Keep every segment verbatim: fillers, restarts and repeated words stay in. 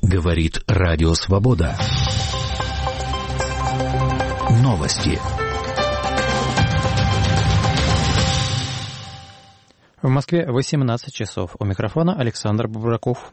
Говорит Радио Свобода. Новости. В Москве восемнадцать часов. У микрофона Александр Бубраков.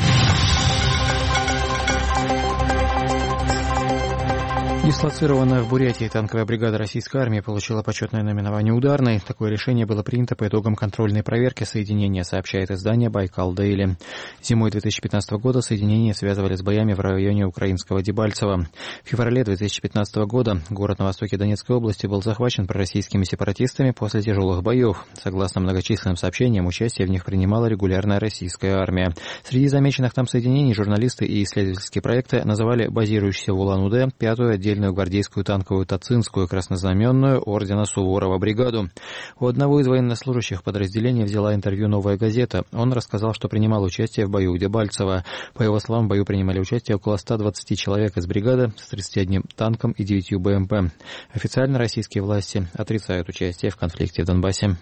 Дислоцированная в Бурятии танковая бригада российской армии получила почетное наименование «Ударной». Такое решение было принято по итогам контрольной проверки соединения, сообщает издание «Байкал Дейли». Зимой две тысячи пятнадцатого года соединение связывали с боями в районе украинского Дебальцево. В феврале две тысячи пятнадцатого года город на востоке Донецкой области был захвачен пророссийскими сепаратистами после тяжелых боев. Согласно многочисленным сообщениям, участие в них принимала регулярная российская армия. Среди замеченных там соединений журналисты и исследовательские проекты называли базирующуюся в Улан-Удэ пятую отдельную гвардейскую танковую Тацинскую краснознаменную ордена Суворова бригаду. У одного из военнослужащих подразделения взяла интервью «Новая газета». Он рассказал, что принимал участие в бою у Дебальцево. По его словам, в бою принимали участие около ста двадцати человек из бригады с тридцатью одним танком и девятью БМП. Официально российские власти отрицают участие в конфликте в Донбассе.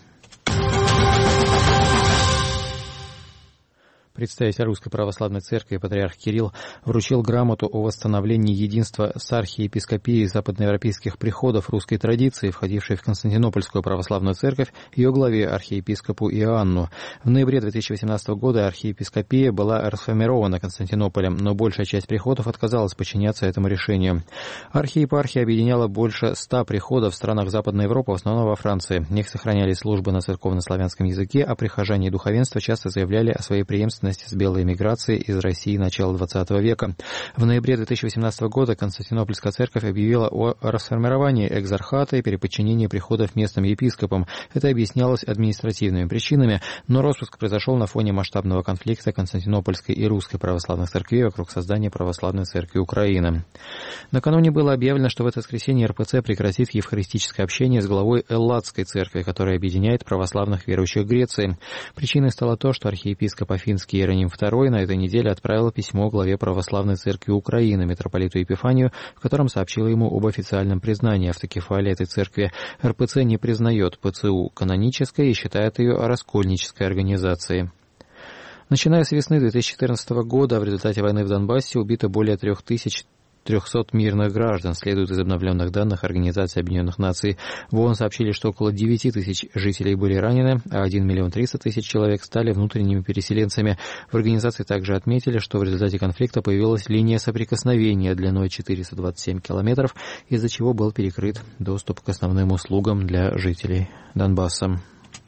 Представитель Русской Православной Церкви патриарх Кирилл вручил грамоту о восстановлении единства с архиепископией западноевропейских приходов русской традиции, входившей в Константинопольскую Православную Церковь, ее главе архиепископу Иоанну. В ноябре две тысячи восемнадцатого года архиепископия была расформирована Константинополем, но большая часть приходов отказалась подчиняться этому решению. Архиепархия объединяла больше ста приходов в странах Западной Европы, в основном во Франции. В них сохранялись службы на церковно-славянском языке, а прихожане и духовенство часто заявляли о своей преемственности с белой эмиграцией из России начала двадцатого века. В ноябре две тысячи восемнадцатого года Константинопольская церковь объявила о расформировании экзархата и переподчинении приходов местным епископам. Это объяснялось административными причинами, но распуск произошел на фоне масштабного конфликта Константинопольской и Русской православных церквей вокруг создания Православной Церкви Украины. Накануне было объявлено, что в это воскресенье эр пэ цэ прекратит евхаристическое общение с главой Элладской церкви, которая объединяет православных верующих Греции. Причиной стало то, что архиепископ Афинский Иероним второй на этой неделе отправил письмо главе Православной Церкви Украины, митрополиту Епифанию, в котором сообщил ему об официальном признании автокефалии этой церкви. эр пэ цэ не признает пэ цэ у канонической и считает ее раскольнической организацией. Начиная с весны две тысячи четырнадцатого года в результате войны в Донбассе убито более трех тысяч трехсот мирных граждан, следует из обновленных данных Организации Объединенных Наций. В ООН сообщили, что около девяти тысяч жителей были ранены, а один миллион триста тысяч человек стали внутренними переселенцами. В организации также отметили, что в результате конфликта появилась линия соприкосновения длиной четыреста двадцать семь километров, из-за чего был перекрыт доступ к основным услугам для жителей Донбасса.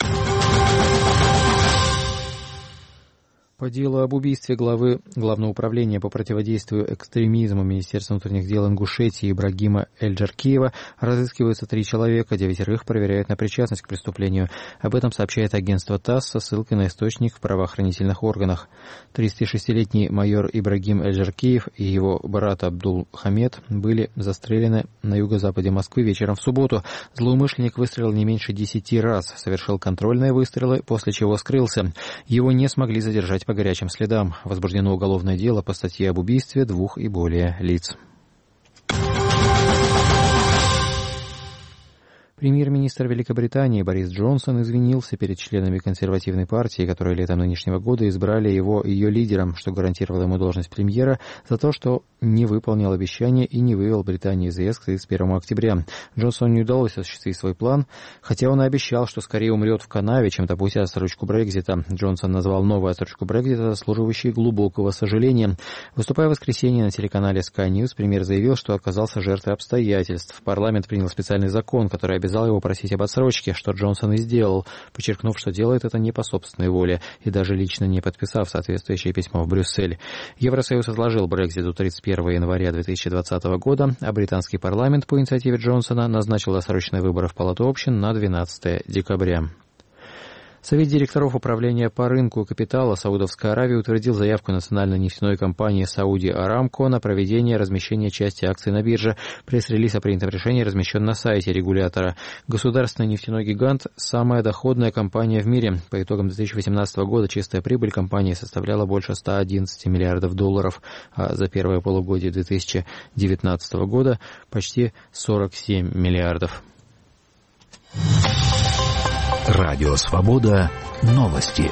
По делу об убийстве главы Главного управления по противодействию экстремизму Министерства внутренних дел Ингушетии Ибрагима Эльджаркиева разыскиваются три человека, девятерых проверяют на причастность к преступлению. Об этом сообщает агентство ТАСС со ссылкой на источник в правоохранительных органах. тридцатишестилетний майор Ибрагим Эльджаркиев и его брат Абдул Хамед были застрелены на юго-западе Москвы вечером в субботу. Злоумышленник выстрелил не меньше десяти раз, совершил контрольные выстрелы, после чего скрылся. Его не смогли задержать по горячим следам. Возбуждено уголовное дело по статье об убийстве двух и более лиц. Премьер-министр Великобритании Борис Джонсон извинился перед членами консервативной партии, которые летом нынешнего года избрали его ее лидером, что гарантировало ему должность премьера, за то, что не выполнил обещание и не вывел Британию из ЕС к тридцать первому октября. Джонсону не удалось осуществить свой план, хотя он и обещал, что скорее умрет в канаве, чем допустит отсрочку Брексита. Джонсон назвал новую отсрочку Брексита заслуживающей глубокого сожаления. Выступая в воскресенье на телеканале Sky News, премьер заявил, что оказался жертвой обстоятельств. Парламент принял специальный закон, который обязал его просить об отсрочке, что Джонсон и сделал, подчеркнув, что делает это не по собственной воле и даже лично не подписав соответствующее письмо в Брюссель. Евросоюз отложил Брексит до тридцать первого января две тысячи двадцатого года, а британский парламент по инициативе Джонсона назначил досрочные выборы в Палату общин на двенадцатое декабря. Совет директоров управления по рынку капитала Саудовской Аравии утвердил заявку национальной нефтяной компании Saudi Aramco на проведение размещения части акций на бирже. Пресс-релиз о принятом решении размещен на сайте регулятора. Государственный нефтяной гигант – самая доходная компания в мире. По итогам две тысячи восемнадцатого года чистая прибыль компании составляла больше ста одиннадцати миллиардов долларов, а за первое полугодие две тысячи девятнадцатого года почти сорок семь миллиардов. Радио Свобода. Новости.